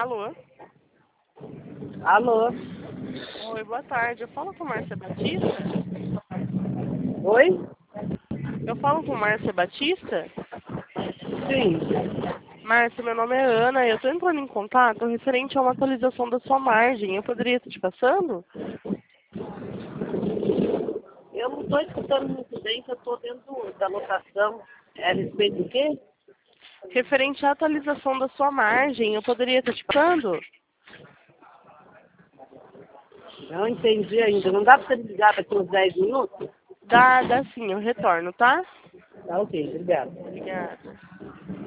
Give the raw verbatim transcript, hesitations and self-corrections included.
Alô? Alô? Oi, boa tarde. Eu falo com Márcia Batista? Oi? Eu falo com Márcia Batista? Sim. Márcia, meu nome é Ana. Eu estou entrando em contato referente a uma atualização da sua margem. Eu poderia estar te passando? Eu não estou escutando muito bem, que eu estou dentro da lotação. É a respeito do quê? Referente à atualização da sua margem. Eu poderia estar te passando? Não entendi ainda. Não dá para você me ligar daqui uns dez minutos? Dá, dá sim. Eu retorno, tá? Tá ok, obrigada. Obrigada.